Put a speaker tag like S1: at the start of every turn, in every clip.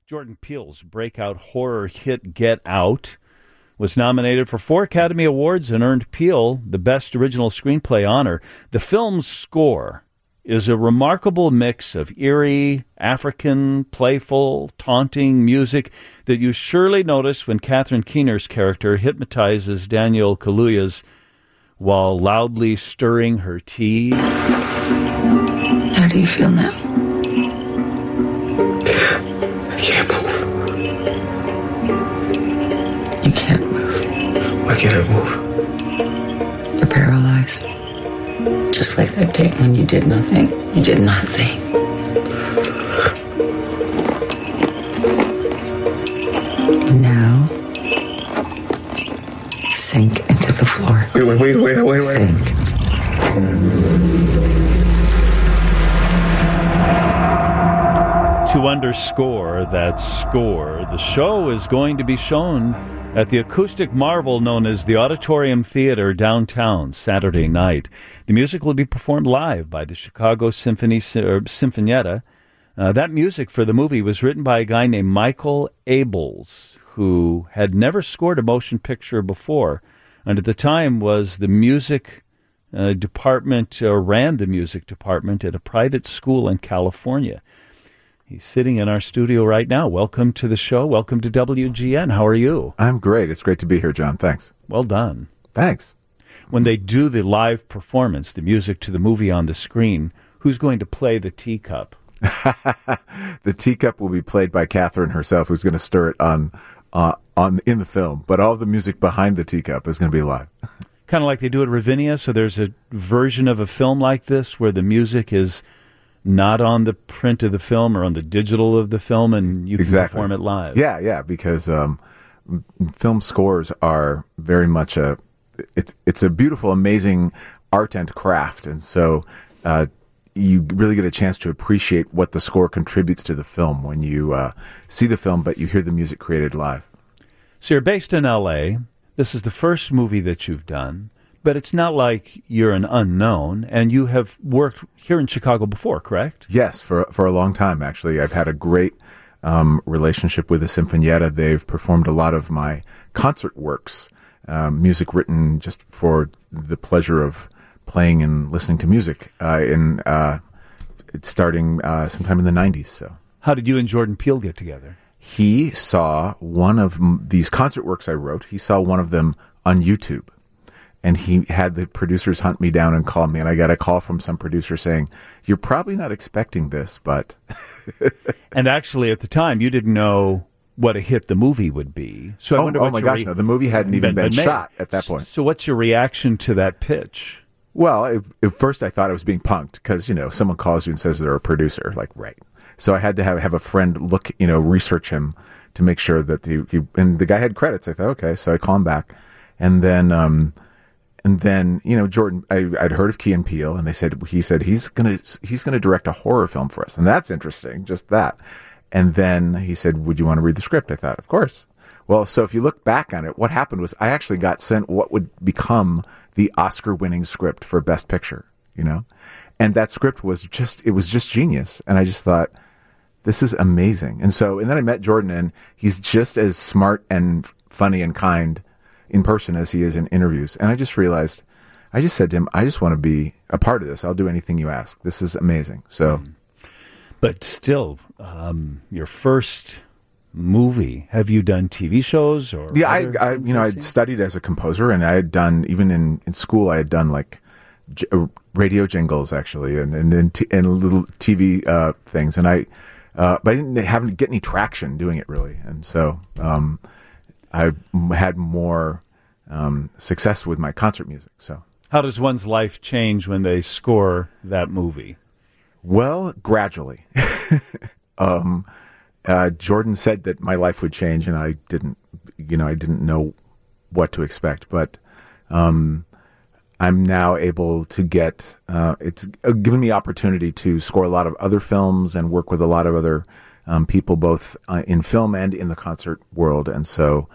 S1: Jordan Peele's breakout horror hit Get Out was nominated for 4 Academy Awards and earned Peele the Best Original Screenplay honor. The film's score is a remarkable mix of eerie, African, playful, taunting music that you surely notice when Catherine Keener's character hypnotizes Daniel Kaluuya's while loudly stirring her tea.
S2: How do you feel now? I can't move. You can't move. Why can't I move? You're paralyzed. Just like that day when you did nothing. You did nothing. Now, sink into the floor. Wait. Sink.
S1: To underscore that score, the show is going to be shown at the acoustic marvel known as the Auditorium Theater downtown Saturday night. The music will be performed live by the Chicago Sinfonietta. That music for the movie was written by a guy named Michael Abels, who had never scored a motion picture before, and at the time was the music department, ran the music department at a private school in California. He's sitting in our studio right now. Welcome to the show. Welcome to WGN. How are you?
S3: I'm great. It's great to be here, John. Thanks.
S1: Well done.
S3: Thanks.
S1: When they do the live performance, the music to the movie on the screen, who's going to play the teacup?
S3: The teacup will be played by Catherine herself, who's going to stir it in the film. But all the music behind the teacup is going to be live.
S1: Kind of like they do at Ravinia. So there's a version of a film like this where the music is not on the print of the film or on the digital of the film, and you can perform it live.
S3: Yeah, because film scores are very much it's a beautiful, amazing art and craft, and so you really get a chance to appreciate what the score contributes to the film when you see the film, but you hear the music created live.
S1: So you're based in L.A. This is the first movie that you've done. But it's not like you're an unknown, and you have worked here in Chicago before, correct?
S3: Yes, for a long time, actually. I've had a great relationship with the Sinfonietta. They've performed a lot of my concert works, music written just for the pleasure of playing and listening to music, starting sometime in the 90s. So,
S1: how did you and Jordan Peele get together?
S3: He saw one of these concert works I wrote. He saw one of them on YouTube. And he had the producers hunt me down and call me. And I got a call from some producer saying, "You're probably not expecting this, but..."
S1: And actually, at the time, you didn't know what a hit the movie would be. So I wonder
S3: oh my gosh, no. The movie hadn't even been shot at that point.
S1: So what's your reaction to that pitch?
S3: Well, at first I thought I was being punked because, someone calls you and says they're a producer. Like, right. So I had to have a friend look, research him to make sure that and the guy had credits. I thought, okay. So I call him back. And then Jordan, I'd heard of Key and Peele, and he said he's gonna direct a horror film for us, and that's interesting, just that. And then he said, "Would you want to read the script?" I thought, of course. Well, so if you look back on it, what happened was I actually got sent what would become the Oscar-winning script for Best Picture, and that script was just genius, and I just thought, this is amazing. And then I met Jordan, and he's just as smart and funny and kind in person as he is in interviews. And I just realized, I just said to him, I just want to be a part of this. I'll do anything you ask. This is amazing. So,
S1: but still, your first movie, have you done TV shows or?
S3: Yeah, I'd studied as a composer, and I had done, even in school, I had done like radio jingles actually, and little TV things. And but I didn't get any traction doing it really. And so, I had more success with my concert music. So,
S1: how does one's life change when they score that movie?
S3: Well, gradually. Jordan said that my life would change, and I didn't know what to expect. But I'm now able to get. It's given me opportunity to score a lot of other films and work with a lot of other people, both in film and in the concert world, and so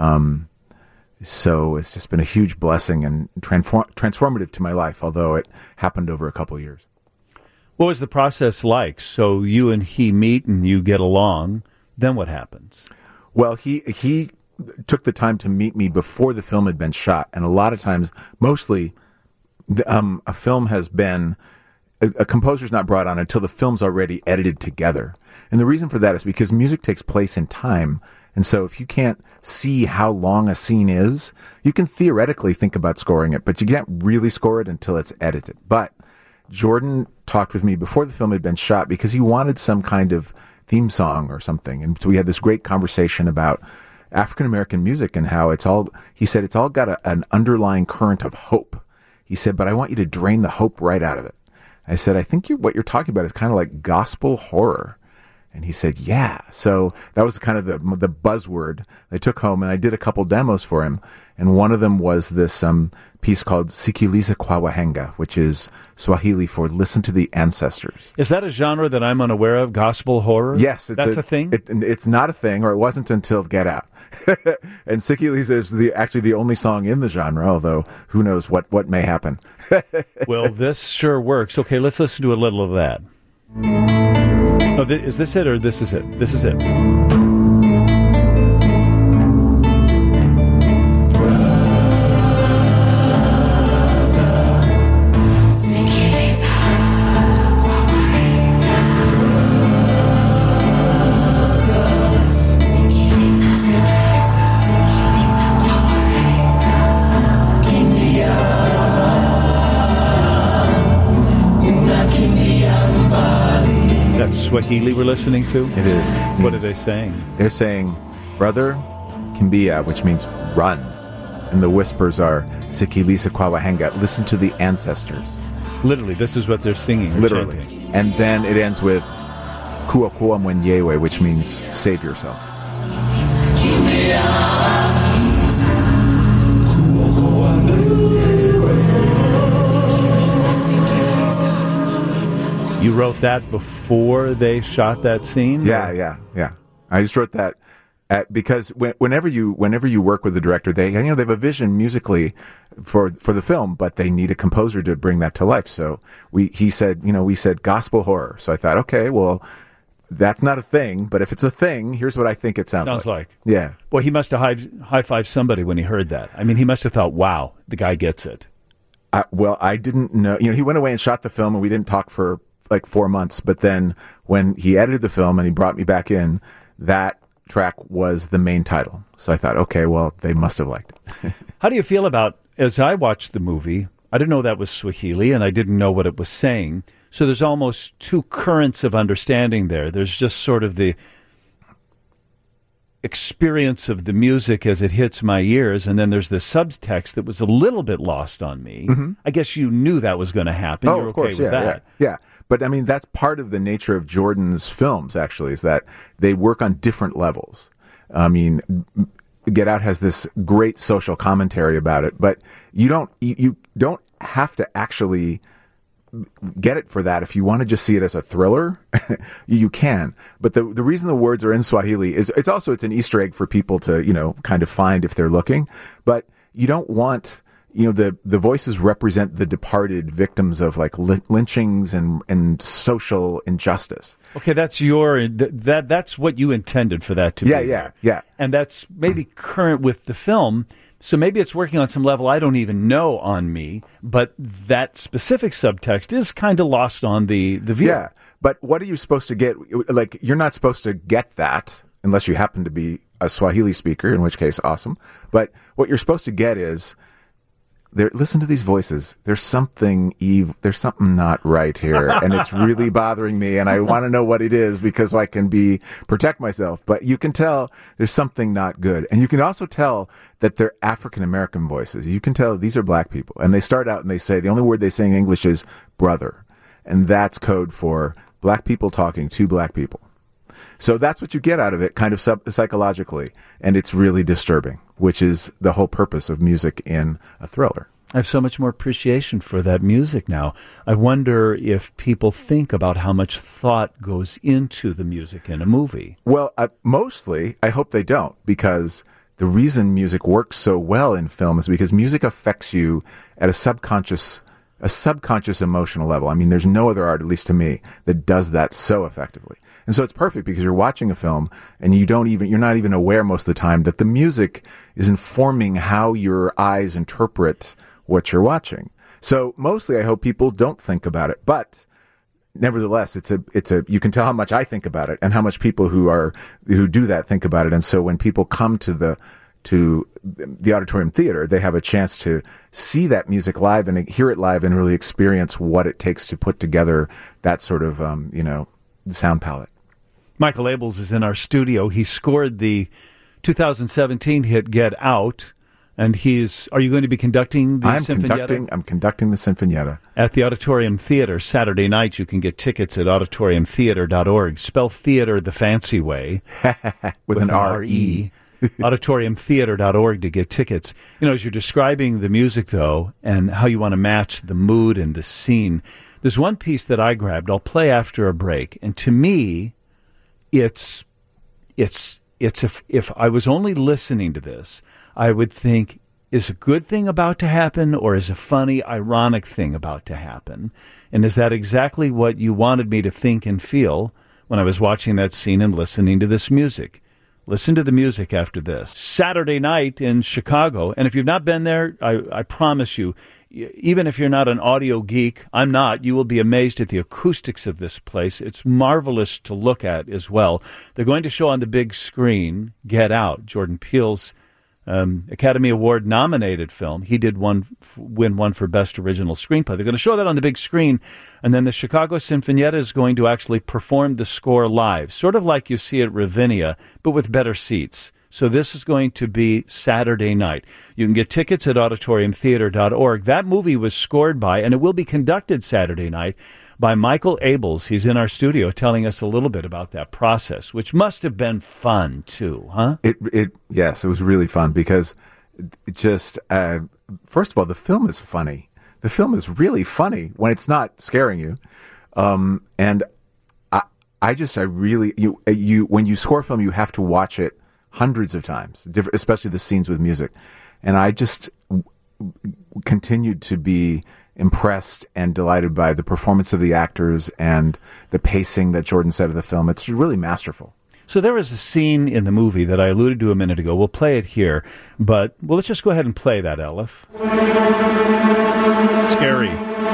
S3: it's just been a huge blessing and transformative to my life, although it happened over a couple of years.
S1: What was the process like? So you and he meet and you get along. then what happens?
S3: Well, he took the time to meet me before the film had been shot, and a lot of times, mostly, a film has been. A composer's not brought on until the film's already edited together. And the reason for that is because music takes place in time. And so if you can't see how long a scene is, you can theoretically think about scoring it, but you can't really score it until it's edited. But Jordan talked with me before the film had been shot because he wanted some kind of theme song or something. And so we had this great conversation about African-American music and how he said, it's all got an underlying current of hope. He said, but I want you to drain the hope right out of it. I said, I think what you're talking about is kind of like gospel horror. And he said, yeah. So that was kind of the buzzword I took home, and I did a couple demos for him. And one of them was this piece called Sikiliza kwa Wahenga, which is Swahili for listen to the ancestors.
S1: Is that a genre that I'm unaware of, gospel horror?
S3: Yes.
S1: That's a thing?
S3: It's not a thing, or it wasn't until Get Out. And Sikiliza is actually the only song in the genre, although who knows what may happen.
S1: Well, this sure works. Okay, let's listen to a little of that. Oh, is this it or this is it? This is it. Swahili we're listening to?
S3: It is.
S1: What are they saying?
S3: They're saying, brother, Kimbia, which means run. And the whispers are, Sikiliza kwa Wahenga, listen to the ancestors.
S1: Literally, this is what they're singing.
S3: Literally.
S1: Chanting.
S3: And then it ends with, Kua kua mwenyewe, which means save yourself.
S1: You wrote that before they shot that scene?
S3: Yeah. I just wrote that because whenever you work with the director, they have a vision musically for the film, but they need a composer to bring that to life. So we said gospel horror. So I thought, okay, well, that's not a thing, but if it's a thing, here's what I think it sounds like. Yeah.
S1: Well, he must have high-fived somebody when he heard that. I mean, he must have thought, wow, the guy gets it.
S3: Well, I didn't know. He went away and shot the film, and we didn't talk for like 4 months. But then when he edited the film and he brought me back in, that track was the main title. So I thought, okay, well, they must have liked it.
S1: How do you feel about, as I watched the movie, I didn't know that was Swahili and I didn't know what it was saying. So there's almost two currents of understanding there. There's just sort of the experience of the music as it hits my ears, and then there's the subtext that was a little bit lost on me. Mm-hmm. I guess you knew that was going to happen.
S3: Oh,
S1: You're
S3: of course,
S1: okay with that.
S3: Yeah. But I mean, that's part of the nature of Jordan's films, actually, is that they work on different levels. I mean, Get Out has this great social commentary about it, but you don't have to actually get it for that. If you want to just see it as a thriller, you can. But the reason the words are in Swahili is it's an Easter egg for people to, kind of find if they're looking. But you don't want, the voices represent the departed victims of like lynchings and social injustice.
S1: Okay, that's that's what you intended for that to be.
S3: Yeah.
S1: And that's maybe current with the film. So maybe it's working on some level I don't even know on me, but that specific subtext is kind of lost on the viewer.
S3: Yeah, but what are you supposed to get? Like, you're not supposed to get that unless you happen to be a Swahili speaker, in which case, awesome. But what you're supposed to get is, listen to these voices. There's something there's something not right here, and it's really bothering me, and I want to know what it is because I can protect myself. But you can tell there's something not good, and you can also tell that they're African American voices. You can tell these are black people, and they start out and they say the only word they say in English is brother, and that's code for black people talking to black people. So that's what you get out of it, kind of psychologically, and it's really disturbing, which is the whole purpose of music in a thriller.
S1: I have so much more appreciation for that music now. I wonder if people think about how much thought goes into the music in a movie.
S3: Well, mostly, I hope they don't, because the reason music works so well in film is because music affects you at a subconscious a subconscious emotional level. I mean, there's no other art, at least to me, that does that so effectively. And so it's perfect because you're watching a film and you're not even aware most of the time that the music is informing how your eyes interpret what you're watching. So mostly I hope people don't think about it, but nevertheless, you can tell how much I think about it and how much people who do that think about it. And so when people come to the Auditorium Theater, they have a chance to see that music live and hear it live and really experience what it takes to put together that sort of, sound palette.
S1: Michael Abels is in our studio. He scored the 2017 hit Get Out, and are you going to be conducting the Sinfonietta?
S3: I'm conducting the Sinfonietta.
S1: At the Auditorium Theater Saturday night. You can get tickets at auditoriumtheater.org. Spell theater the fancy way.
S3: with an R-E.
S1: auditoriumtheater.org to get tickets. As you're describing the music, though, and how you want to match the mood and the scene, there's one piece that I grabbed. I'll play after a break. And to me, it's if I was only listening to this, I would think, is a good thing about to happen or is a funny, ironic thing about to happen? And is that exactly what you wanted me to think and feel when I was watching that scene and listening to this music? Listen to the music after this. Saturday night in Chicago. And if you've not been there, I promise you, even if you're not an audio geek, I'm not, you will be amazed at the acoustics of this place. It's marvelous to look at as well. They're going to show on the big screen Get Out, Jordan Peele's Academy Award nominated film. He did win one for Best Original Screenplay. They're going to show that on the big screen, and then the Chicago Sinfonietta is going to actually perform the score live, sort of like you see at Ravinia, but with better seats. So this is going to be Saturday night. You can get tickets at auditoriumtheater.org. That movie was scored by, and it will be conducted Saturday night, by Michael Abels. He's in our studio telling us a little bit about that process, which must have been fun too, huh?
S3: Yes, it was really fun because just, first of all, the film is funny. The film is really funny when it's not scaring you. And when you score a film, you have to watch it hundreds of times, especially the scenes with music. And I just continued to be impressed and delighted by the performance of the actors and the pacing that Jordan said of the film. It's really masterful.
S1: So there was a scene in the movie that I alluded to a minute ago. We'll play it here, but let's just go ahead and play that, Elif. Scary.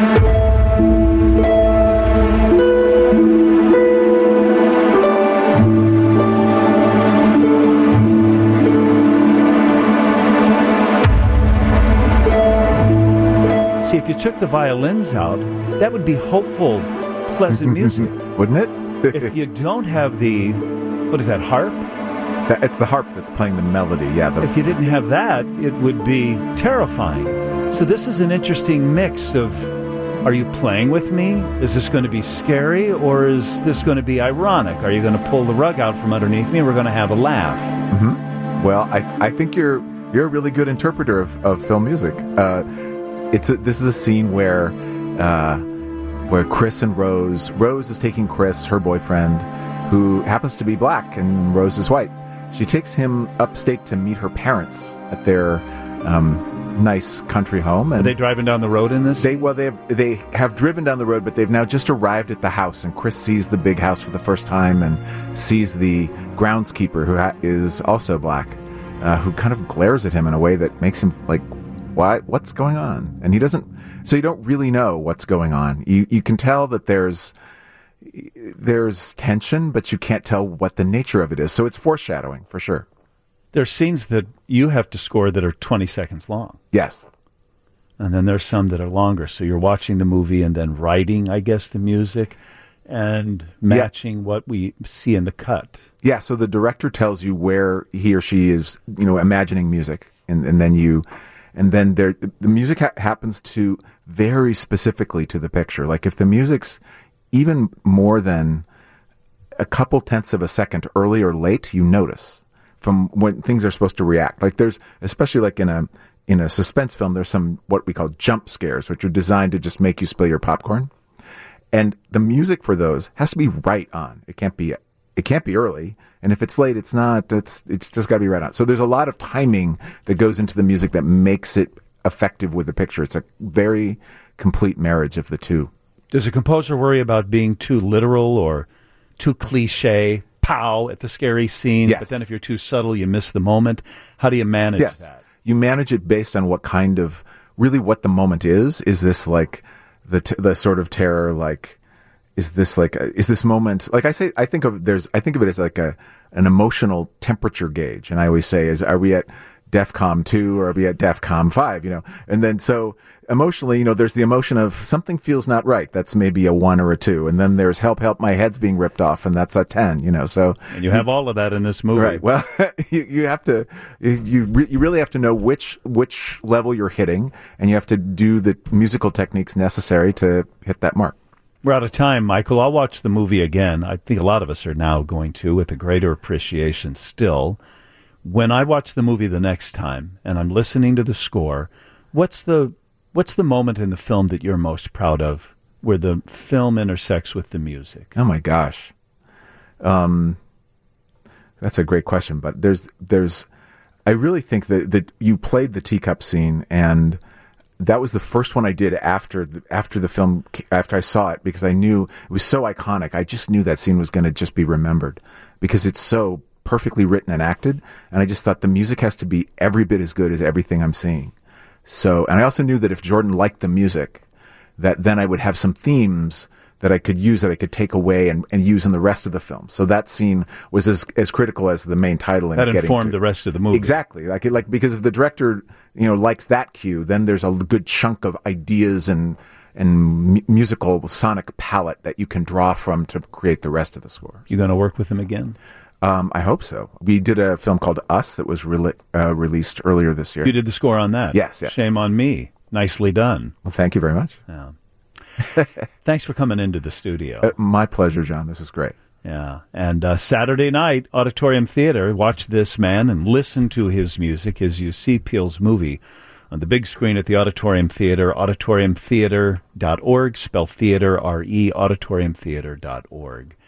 S1: See, if you took the violins out, that would be hopeful, pleasant music.
S3: Wouldn't it?
S1: If you don't have the, what is that, harp?
S3: It's the harp that's playing the melody, yeah.
S1: If you didn't have that, it would be terrifying. So this is an interesting mix of, are you playing with me? Is this going to be scary, or is this going to be ironic? Are you going to pull the rug out from underneath me, and we're going to have a laugh?
S3: Mm-hmm. Well, I think you're a really good interpreter of film music. This is a scene where Chris and Rose is taking Chris, her boyfriend, who happens to be black, and Rose is white. She takes him upstate to meet her parents at their nice country home. And
S1: are they driving down the road in this?
S3: They have driven down the road, but they've now just arrived at the house, and Chris sees the big house for the first time and sees the groundskeeper, who is also black, who kind of glares at him in a way that makes him like, what's going on? And he doesn't, so you don't really know what's going on. You can tell that there's tension, but you can't tell what the nature of it is. So it's foreshadowing, for sure.
S1: There's scenes that you have to score that are 20 seconds long.
S3: Yes.
S1: And then there's some that are longer. So you're watching the movie and then writing, I guess, the music and matching what we see in the cut.
S3: Yeah, so the director tells you where he or she is, imagining music. And then the music happens to very specifically to the picture. Like if the music's even more than a couple tenths of a second early or late, you notice from when things are supposed to react. Like there's, especially like in a suspense film, there's some what we call jump scares, which are designed to just make you spill your popcorn. And the music for those has to be right on. It can't be early. And if it's late, it's not. It's just got to be right on. So there's a lot of timing that goes into the music that makes it effective with the picture. It's a very complete marriage of the two.
S1: Does a composer worry about being too literal or too cliche, pow, at the scary scene,
S3: Yes.
S1: but then if you're too subtle, you miss the moment? How do you manage
S3: Yes.
S1: that?
S3: You manage it based on what kind of, really what the moment is. Is this like the sort of terror, like, is this moment, like I think of it as like an emotional temperature gauge. And I always say, are we at DEFCON 2 or are we at DEFCON 5, And then so emotionally, there's the emotion of something feels not right. That's maybe a 1 or a 2. And then there's help, my head's being ripped off. And that's a 10, so.
S1: And you have all of that in this movie.
S3: Right. Well, you have to, you really have to know which level you're hitting, and you have to do the musical techniques necessary to hit that mark.
S1: We're out of time, Michael. I'll watch the movie again. I think a lot of us are now going to, with a greater appreciation still. When I watch the movie the next time and I'm listening to the score, what's the moment in the film that you're most proud of, where the film intersects with the music?
S3: Oh my gosh, that's a great question. But I really think that you played the teacup scene, and that was the first one I did after the film, after I saw it, because I knew it was so iconic. I just knew that scene was going to just be remembered because it's so perfectly written and acted, and I just thought the music has to be every bit as good as everything I'm seeing. So, and I also knew that if Jordan liked the music, that then I would have some themes that I could use, that I could take away and use in the rest of the film. So that scene was as critical as the main title.
S1: That informed the rest of the movie.
S3: Exactly. Like because if the director, likes that cue, then there's a good chunk of ideas and musical sonic palette that you can draw from to create the rest of the score.
S1: You going to work with him again?
S3: I hope so. We did a film called Us that was released earlier this year.
S1: You did the score on that?
S3: Yes.
S1: Shame on me. Nicely done.
S3: Well, thank you very much.
S1: Yeah. Thanks for coming into the studio.
S3: My pleasure, John. This is great.
S1: Yeah. And Saturday night, Auditorium Theater, watch this man and listen to his music as you see Peele's movie on the big screen at the Auditorium Theater, auditoriumtheater.org, spell theater, R-E, auditoriumtheater.org.